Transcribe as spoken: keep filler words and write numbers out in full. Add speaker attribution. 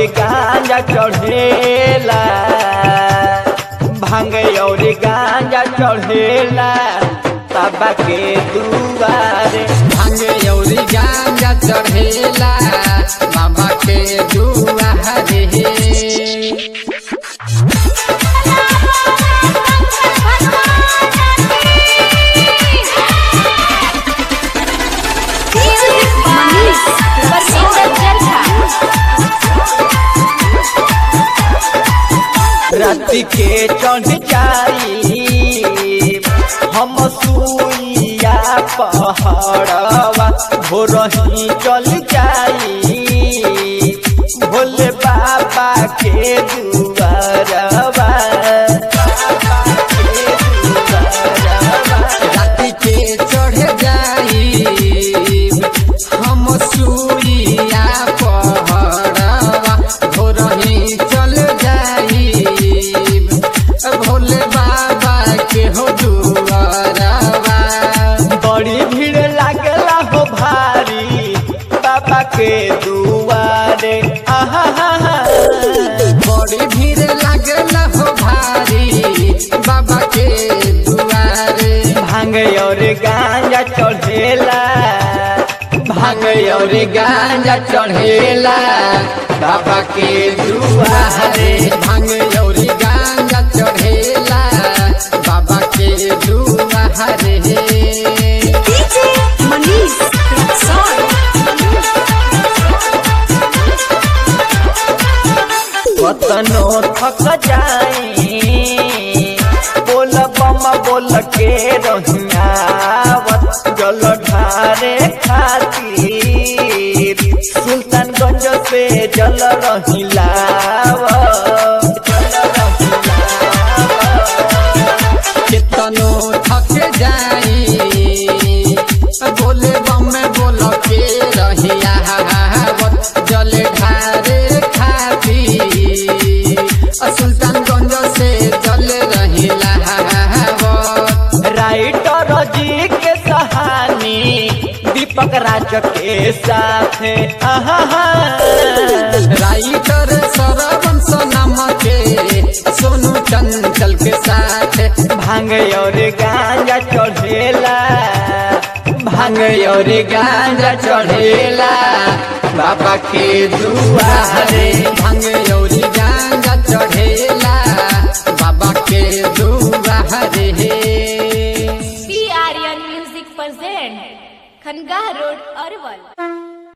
Speaker 1: गांजा चढ़ेला, भांग और गांजा चढ़ेला बाबा के दुआरे।
Speaker 2: भांग और गांजा चढ़ेला बाबा के दुआरे।
Speaker 1: राति के चढ़ जाई हम सुइया पहाड़वा, भोरही चल जाई भोले बाबा के दुआरवा।
Speaker 2: राति के चढ़ जाई हम सुइया पहाड़वा, भोरही चल जाई भोले बाबा के हो दुआरवा।
Speaker 1: बड़ी भीड़ लागला हो भारी बाबा के दुआरे। आहा हा हा
Speaker 2: बड़ी भीड़ लागला हो भारी बाबा के दुआरे।
Speaker 1: भांग और गांजा चढ़ेला, भांग और गांजा चढ़ेला बाबा के दुआरे।
Speaker 2: भांग और गांजा चढ़ेला बाबा के दुआरे।
Speaker 1: कतनो थक जाई बोल बम बोल के रहियावत, जल ढारे खातिर सुल्तानगंज से जल रहिलावत।
Speaker 2: कितनो थक जाई बोले बम बोल के रहियावत, जल ढारे खातिर सुल्तानगंज से जल रहिलावत।
Speaker 1: राइटर जी के कहानी दीपक राज के साथ। आहा हा
Speaker 2: राइटर सरवन सोनम के सोनू चंचल के साथ।
Speaker 1: भांग और गांजा चढ़ेला, भांग और गांजा चढ़ेला बाबा के दुआरे।
Speaker 2: भांग और गांजा चढ़ेला बाबा के दुआरे।
Speaker 3: P Aryan music present Khangah road Arwal.